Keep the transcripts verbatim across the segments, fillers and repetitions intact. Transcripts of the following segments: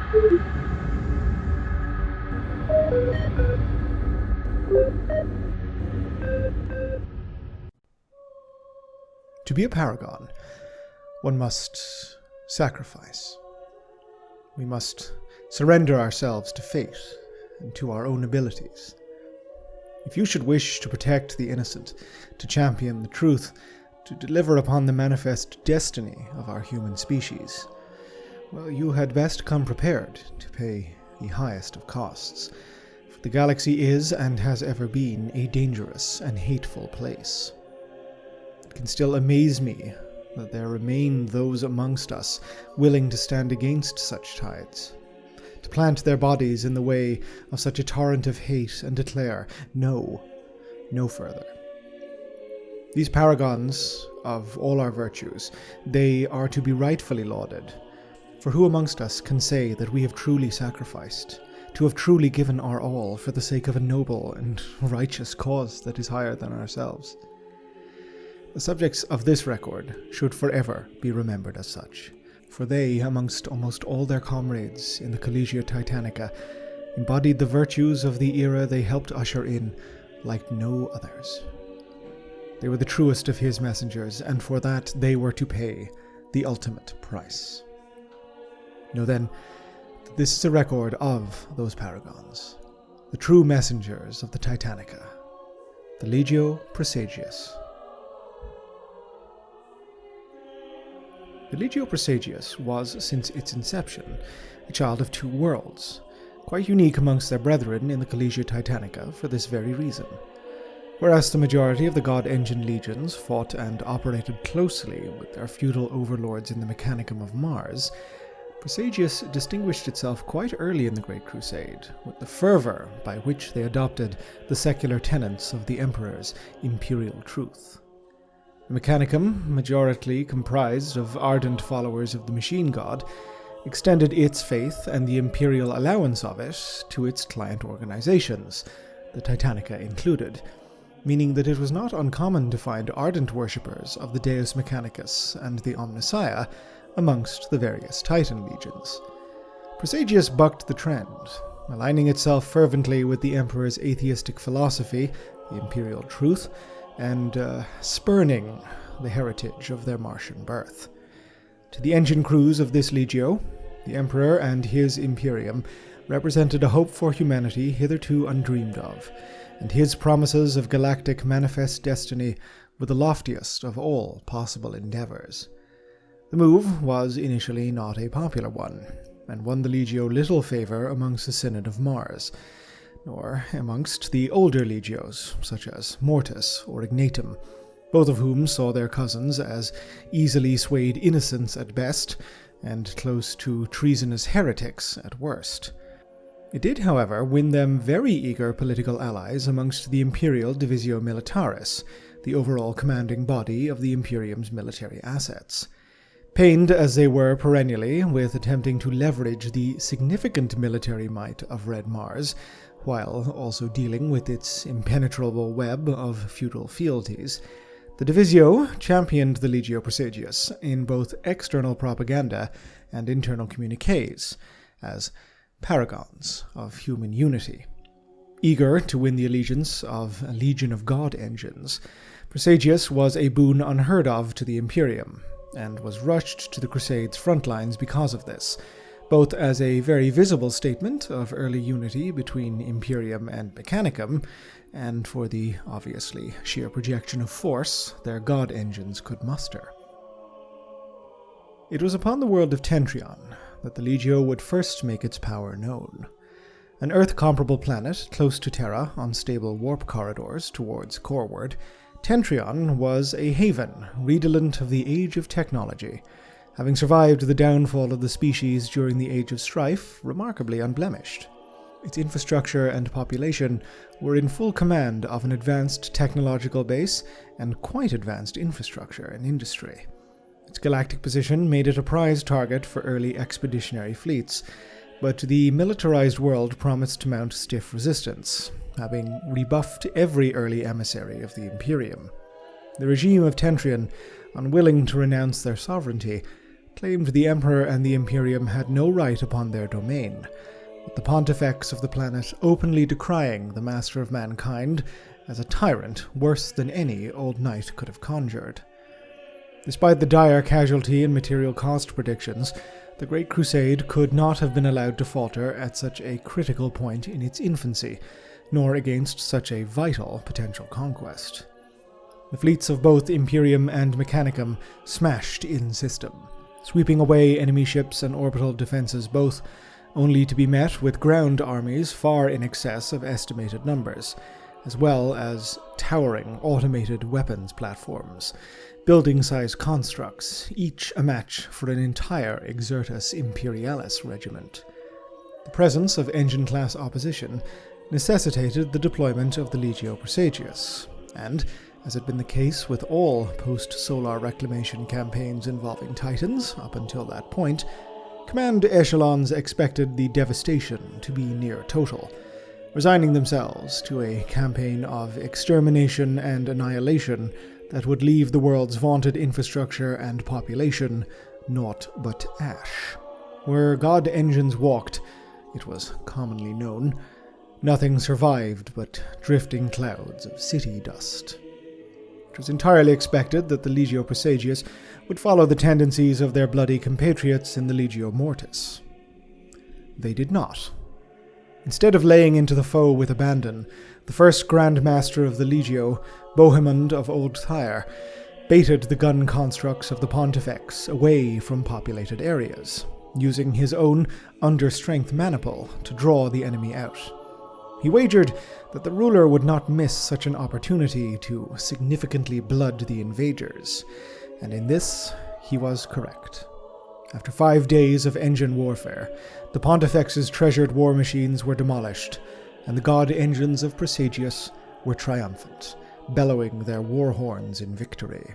To be a paragon, one must sacrifice. We must surrender ourselves to fate and to our own abilities. If you should wish to protect the innocent, to champion the truth, to deliver upon the manifest destiny of our human species, well, you had best come prepared to pay the highest of costs, for the galaxy is and has ever been a dangerous and hateful place. It can still amaze me that there remain those amongst us willing to stand against such tides, to plant their bodies in the way of such a torrent of hate and declare, no, no further. These paragons of all our virtues, they are to be rightfully lauded, for who amongst us can say that we have truly sacrificed, to have truly given our all for the sake of a noble and righteous cause that is higher than ourselves? The subjects of this record should forever be remembered as such, for they, amongst almost all their comrades in the Collegia Titanica, embodied the virtues of the era they helped usher in like no others. They were the truest of his messengers, and for that they were to pay the ultimate price. Know then, that this is a record of those paragons, the true messengers of the Titanica, the Legio Praesagius. The Legio Praesagius was, since its inception, a child of two worlds, quite unique amongst their brethren in the Collegia Titanica for this very reason. Whereas the majority of the God-Engine legions fought and operated closely with their feudal overlords in the Mechanicum of Mars, Praesagius distinguished itself quite early in the Great Crusade, with the fervor by which they adopted the secular tenets of the Emperor's imperial truth. The Mechanicum, majority comprised of ardent followers of the machine god, extended its faith and the imperial allowance of it to its client organizations, the Titanica included, meaning that it was not uncommon to find ardent worshippers of the Deus Mechanicus and the Omnissiah amongst the various Titan legions. Praesagius bucked the trend, aligning itself fervently with the Emperor's atheistic philosophy, the imperial truth, and uh, spurning the heritage of their Martian birth. To the engine crews of this legio, the Emperor and his Imperium represented a hope for humanity hitherto undreamed of, and his promises of galactic manifest destiny were the loftiest of all possible endeavors. The move was initially not a popular one, and won the legio little favor amongst the Synod of Mars, nor amongst the older legios, such as Mortis or Ignatum, both of whom saw their cousins as easily swayed innocents at best, and close to treasonous heretics at worst. It did, however, win them very eager political allies amongst the Imperial Divisio Militaris, the overall commanding body of the Imperium's military assets. Pained as they were perennially with attempting to leverage the significant military might of Red Mars, while also dealing with its impenetrable web of feudal fealties, the Divisio championed the Legio Praesagius in both external propaganda and internal communiques, as paragons of human unity. Eager to win the allegiance of a legion of God-Engines, Praesagius was a boon unheard of to the Imperium, and was rushed to the Crusade's front lines because of this, both as a very visible statement of early unity between Imperium and Mechanicum, and for the, obviously, sheer projection of force their God-Engines could muster. It was upon the world of Tentrion that the Legio would first make its power known. An Earth-comparable planet close to Terra on stable warp corridors towards Coreward, Tentrion was a haven redolent of the age of technology, having survived the downfall of the species during the Age of Strife remarkably unblemished. Its infrastructure and population were in full command of an advanced technological base and quite advanced infrastructure and industry. Its galactic position made it a prize target for early expeditionary fleets, but the militarized world promised to mount stiff resistance, having rebuffed every early emissary of the Imperium. The regime of Tentrion, unwilling to renounce their sovereignty, claimed the Emperor and the Imperium had no right upon their domain, with the pontifex of the planet openly decrying the master of mankind as a tyrant worse than any old knight could have conjured. Despite the dire casualty and material cost predictions, the Great Crusade could not have been allowed to falter at such a critical point in its infancy, nor against such a vital potential conquest. The fleets of both Imperium and Mechanicum smashed in system, sweeping away enemy ships and orbital defenses both, only to be met with ground armies far in excess of estimated numbers, as well as towering automated weapons platforms, building-sized constructs, each a match for an entire Exertus Imperialis regiment. The presence of engine-class opposition necessitated the deployment of the Legio Praesagius, and, as had been the case with all post-Solar Reclamation campaigns involving Titans up until that point, command echelons expected the devastation to be near total, resigning themselves to a campaign of extermination and annihilation that would leave the world's vaunted infrastructure and population naught but ash. Where god engines walked, it was commonly known, nothing survived but drifting clouds of city dust. It was entirely expected that the Legio Praesagius would follow the tendencies of their bloody compatriots in the Legio Mortis. They did not. Instead of laying into the foe with abandon, the first Grand Master of the Legio, Bohemond of Old Tyre, baited the gun constructs of the Pontifex away from populated areas, using his own understrength maniple to draw the enemy out. He wagered that the ruler would not miss such an opportunity to significantly blood the invaders, and in this he was correct. After five days of engine warfare, the Pontifex's treasured war machines were demolished, and the god engines of Praesagius were triumphant, bellowing their war horns in victory.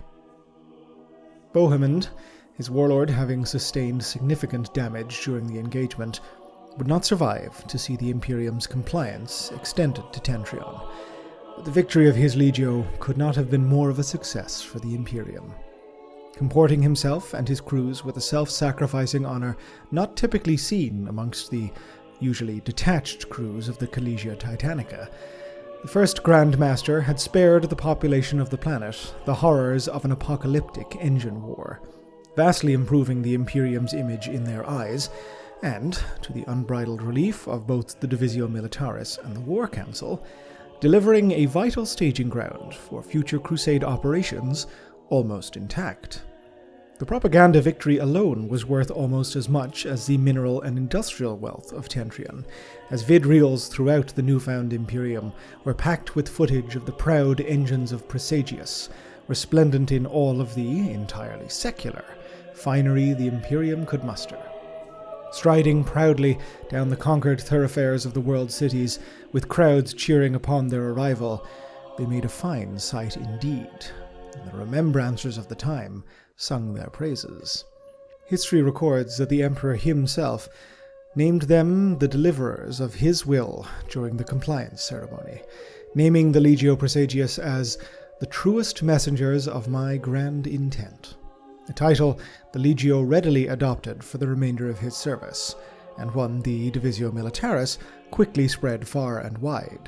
Bohemond, his warlord having sustained significant damage during the engagement, would not survive to see the Imperium's compliance extended to Tentrion, but the victory of his Legio could not have been more of a success for the Imperium. Comporting himself and his crews with a self-sacrificing honor not typically seen amongst the usually detached crews of the Collegia Titanica, the first Grand Master had spared the population of the planet the horrors of an apocalyptic engine war, vastly improving the Imperium's image in their eyes, and, to the unbridled relief of both the Divisio Militaris and the War Council, delivering a vital staging ground for future Crusade operations almost intact. The propaganda victory alone was worth almost as much as the mineral and industrial wealth of Tentrion, as vid reels throughout the newfound Imperium were packed with footage of the proud engines of Praesagius, resplendent in all of the, entirely secular, finery the Imperium could muster. Striding proudly down the conquered thoroughfares of the world cities, with crowds cheering upon their arrival, they made a fine sight indeed, and the remembrancers of the time sung their praises. History records that the Emperor himself named them the deliverers of his will during the compliance ceremony, naming the Legio Praesagius as the truest messengers of my grand intent, a title the Legio readily adopted for the remainder of his service, and one the Divisio Militaris quickly spread far and wide.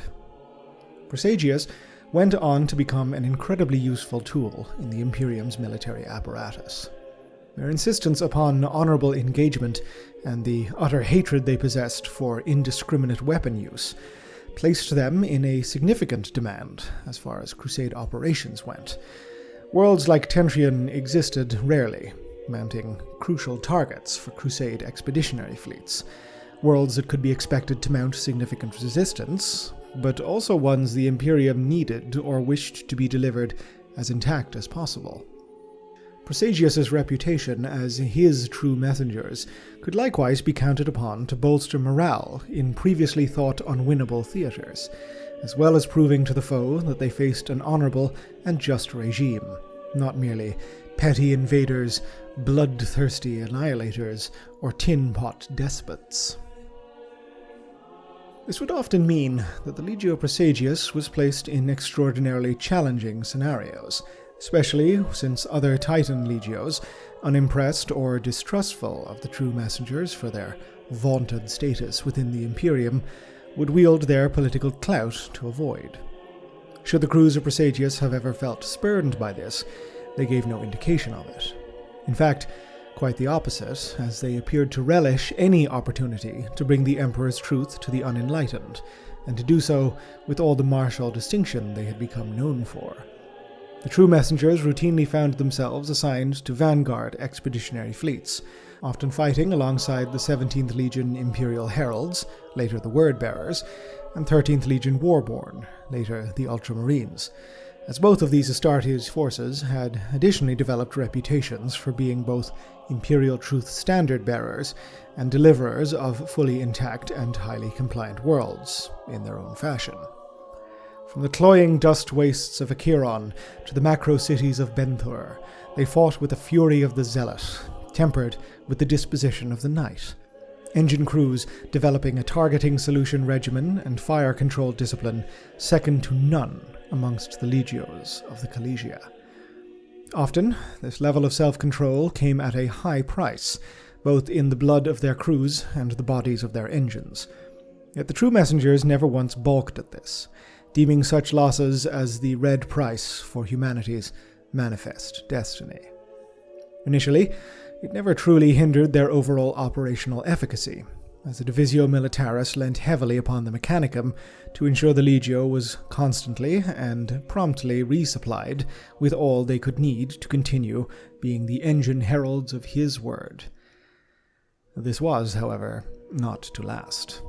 Praesagius went on to become an incredibly useful tool in the Imperium's military apparatus. Their insistence upon honorable engagement and the utter hatred they possessed for indiscriminate weapon use placed them in a significant demand as far as Crusade operations went. Worlds like Tentrion existed rarely, mounting crucial targets for Crusade expeditionary fleets. Worlds that could be expected to mount significant resistance, but also ones the Imperium needed or wished to be delivered as intact as possible. Praesagius's reputation as his true messengers could likewise be counted upon to bolster morale in previously thought unwinnable theaters, as well as proving to the foe that they faced an honorable and just regime, not merely petty invaders, bloodthirsty annihilators, or tin-pot despots. This would often mean that the Legio Praesagius was placed in extraordinarily challenging scenarios, especially since other Titan legios, unimpressed or distrustful of the true messengers for their vaunted status within the Imperium, would wield their political clout to avoid. Should the crews of Praesagius have ever felt spurned by this, they gave no indication of it. In fact, quite the opposite, as they appeared to relish any opportunity to bring the Emperor's truth to the unenlightened, and to do so with all the martial distinction they had become known for. The true messengers routinely found themselves assigned to vanguard expeditionary fleets, often fighting alongside the seventeenth Legion Imperial Heralds, later the Word-Bearers, and thirteenth Legion Warborn, later the Ultramarines, as both of these Astartes forces had additionally developed reputations for being both Imperial Truth Standard-bearers and deliverers of fully intact and highly compliant worlds, in their own fashion. From the cloying dust wastes of Acheron to the macro cities of Benthur, they fought with the fury of the Zealot, tempered with the disposition of the Knight. Engine crews developing a targeting solution regimen and fire control discipline second to none amongst the legios of the Collegia. Often, this level of self-control came at a high price, both in the blood of their crews and the bodies of their engines. Yet the true messengers never once balked at this, deeming such losses as the red price for humanity's manifest destiny. Initially, it never truly hindered their overall operational efficacy, as the Divisio Militaris lent heavily upon the Mechanicum to ensure the Legio was constantly and promptly resupplied with all they could need to continue being the engine heralds of his word. This was, however, not to last.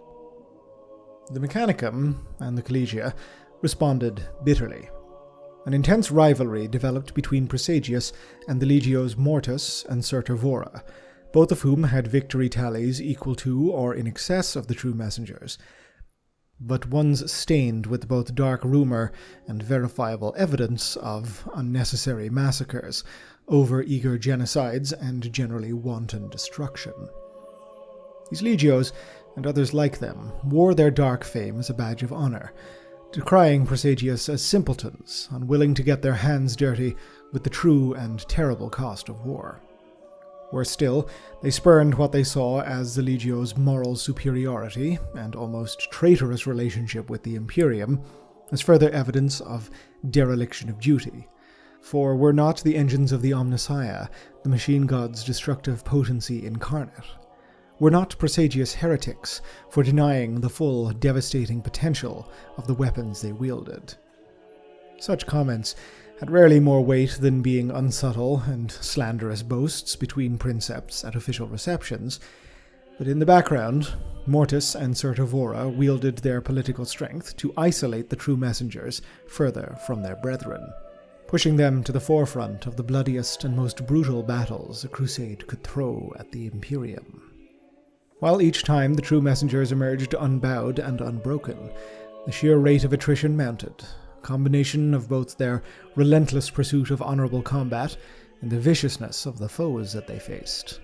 The Mechanicum and the Collegia responded bitterly. An intense rivalry developed between Praesagius and the legios Mortis and Certovora, both of whom had victory tallies equal to or in excess of the true messengers, but ones stained with both dark rumor and verifiable evidence of unnecessary massacres, over-eager genocides, and generally wanton destruction. These legios, and others like them, wore their dark fame as a badge of honor, decrying Praesagius as simpletons, unwilling to get their hands dirty with the true and terrible cost of war. Worse still, they spurned what they saw as the Legio's moral superiority and almost traitorous relationship with the Imperium as further evidence of dereliction of duty. For were not the engines of the Omnissiah the machine god's destructive potency incarnate? Were not Praesagius heretics for denying the full, devastating potential of the weapons they wielded? Such comments had rarely more weight than being unsubtle and slanderous boasts between princepts at official receptions, but in the background, Mortis and Certovora wielded their political strength to isolate the true messengers further from their brethren, pushing them to the forefront of the bloodiest and most brutal battles a crusade could throw at the Imperium. While each time the true messengers emerged unbowed and unbroken, the sheer rate of attrition mounted, a combination of both their relentless pursuit of honorable combat and the viciousness of the foes that they faced.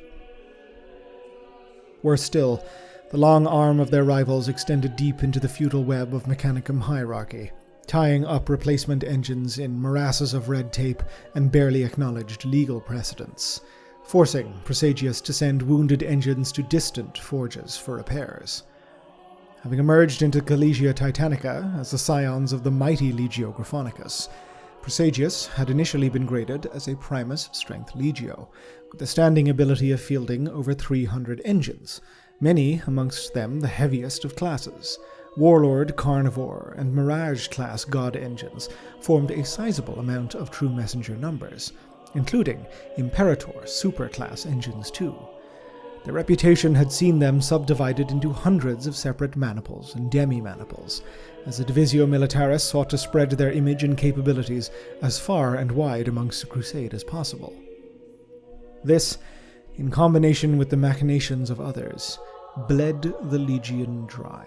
Worse still, the long arm of their rivals extended deep into the feudal web of Mechanicum hierarchy, tying up replacement engines in morasses of red tape and barely acknowledged legal precedents, forcing Praesagius to send wounded engines to distant forges for repairs. Having emerged into Collegia Titanica as the scions of the mighty Legio Gryphonicus, Praesagius had initially been graded as a Primus Strength Legio, with the standing ability of fielding over three hundred engines, many amongst them the heaviest of classes. Warlord, Carnivore, and Mirage-class God engines formed a sizable amount of true messenger numbers, including Imperator super-class engines too. Their reputation had seen them subdivided into hundreds of separate maniples and demi-maniples, as the Divisio Militaris sought to spread their image and capabilities as far and wide amongst the Crusade as possible. This, in combination with the machinations of others, bled the Legion dry.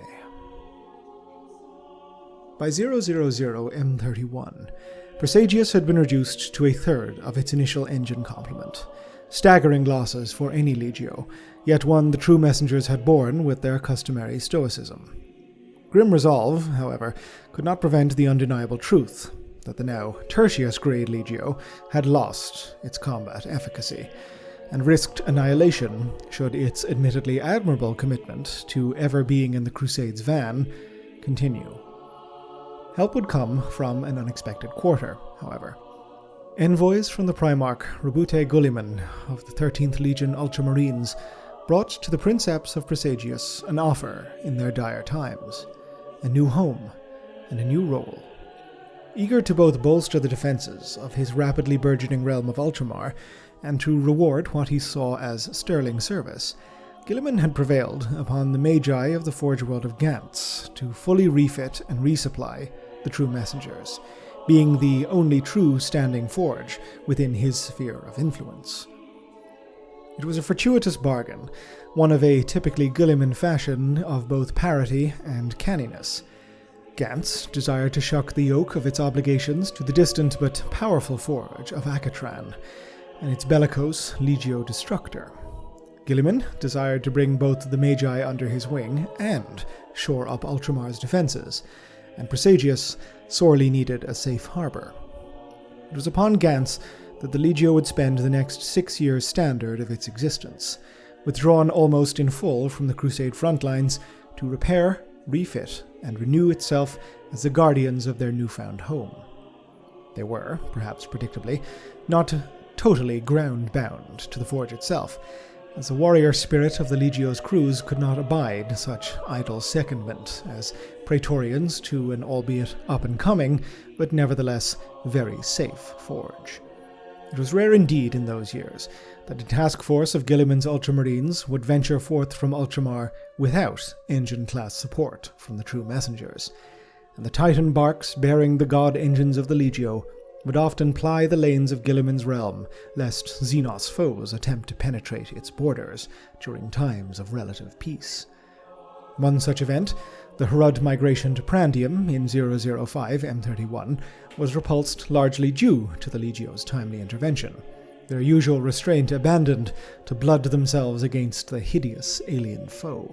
By zero zero zero M thirty-one, Praesagius had been reduced to a third of its initial engine complement, staggering losses for any legio, yet one the true messengers had borne with their customary stoicism. Grim resolve, however, could not prevent the undeniable truth. that the now Tertius-grade Legio had lost its combat efficacy, and risked annihilation should its admittedly admirable commitment to ever being in the Crusade's van continue. Help would come from an unexpected quarter, however. Envoys from the Primarch Rabute Guliman of the thirteenth Legion Ultramarines brought to the Princeps of Praesagius an offer in their dire times, a new home and a new role. Eager to both bolster the defences of his rapidly burgeoning realm of Ultramar and to reward what he saw as sterling service, Guilliman had prevailed upon the Magi of the Forge World of Gantz to fully refit and resupply the True Messengers, being the only true standing forge within his sphere of influence. It was a fortuitous bargain, one of a typically Guilliman fashion of both parity and canniness. Gantz desired to shuck the yoke of its obligations to the distant but powerful forge of Akatran, and its bellicose Legio Destructor. Guilliman desired to bring both the Magi under his wing and shore up Ultramar's defences, and Praesagius sorely needed a safe harbour. It was upon Gantz that the Legio would spend the next six years standard of its existence, withdrawn almost in full from the Crusade front lines to repair, refit, and renew itself as the guardians of their newfound home. They were, perhaps predictably, not totally ground-bound to the forge itself, as the warrior spirit of the Legio's crews could not abide such idle secondment as Praetorians to an albeit up-and-coming, but nevertheless very safe forge. It was rare indeed in those years that a task force of Guilliman's Ultramarines would venture forth from Ultramar without engine-class support from the True Messengers, and the Titan barks bearing the god engines of the Legio would often ply the lanes of Guilliman's realm, lest Xenos foes attempt to penetrate its borders during times of relative peace. One such event, the Herud migration to Prandium in zero zero five M thirty-one, was repulsed largely due to the Legio's timely intervention, their usual restraint abandoned to blood themselves against the hideous alien foe.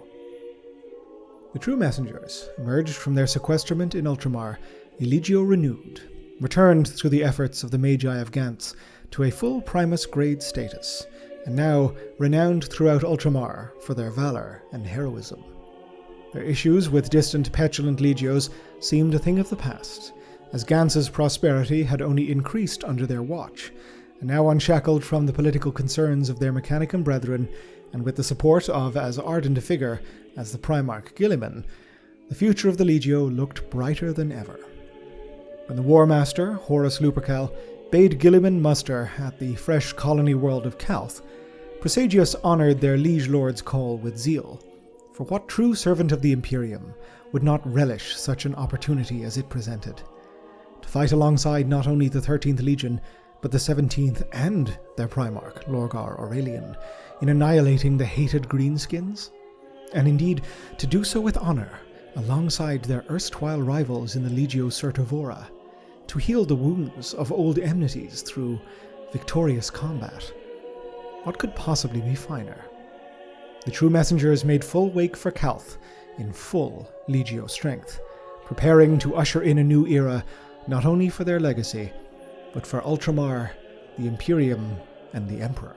The True Messengers emerged from their sequestrament in Ultramar, a Legio renewed, returned through the efforts of the Magi of Gantz to a full Primus grade status, and now renowned throughout Ultramar for their valour and heroism. Their issues with distant petulant Legios seemed a thing of the past, as Gantz's prosperity had only increased under their watch, and now unshackled from the political concerns of their Mechanicum brethren, and with the support of as ardent a figure as the Primarch Guilliman, the future of the Legio looked brighter than ever. When the War Master, Horus Lupercal, bade Guilliman muster at the fresh colony world of Calth, Praesagius honoured their liege lord's call with zeal, for what true servant of the Imperium would not relish such an opportunity as it presented? To fight alongside not only the thirteenth Legion, but the seventeenth and their Primarch, Lorgar Aurelian, in annihilating the hated Greenskins? And indeed, to do so with honour, alongside their erstwhile rivals in the Legio Certovora, to heal the wounds of old enmities through victorious combat. What could possibly be finer? The True Messengers made full wake for Calth in full Legio strength, preparing to usher in a new era not only for their legacy, but for Ultramar, the Imperium, and the Emperor.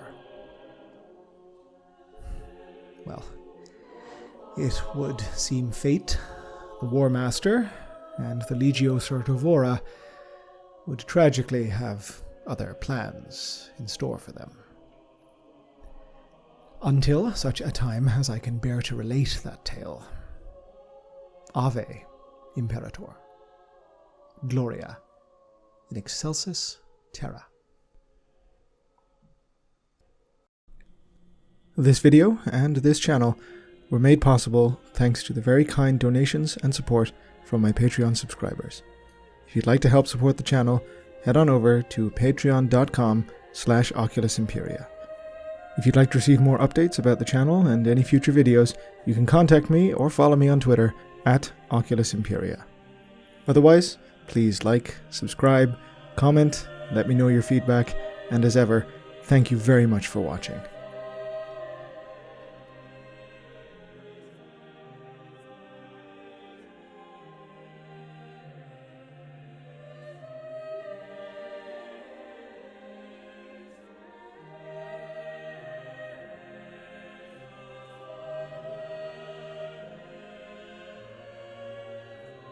Well, it would seem fate, the War Master, and the Legio Certovora would tragically have other plans in store for them. Until such a time as I can bear to relate that tale. Ave, Imperator. Gloria, in excelsis terra. This video and this channel were made possible thanks to the very kind donations and support from my Patreon subscribers. If you'd like to help support the channel, head on over to patreon.com slash Oculus Imperia. If you'd like to receive more updates about the channel and any future videos, you can contact me or follow me on Twitter at Oculus Imperia. Otherwise, please like, subscribe, comment, let me know your feedback, and as ever, thank you very much for watching.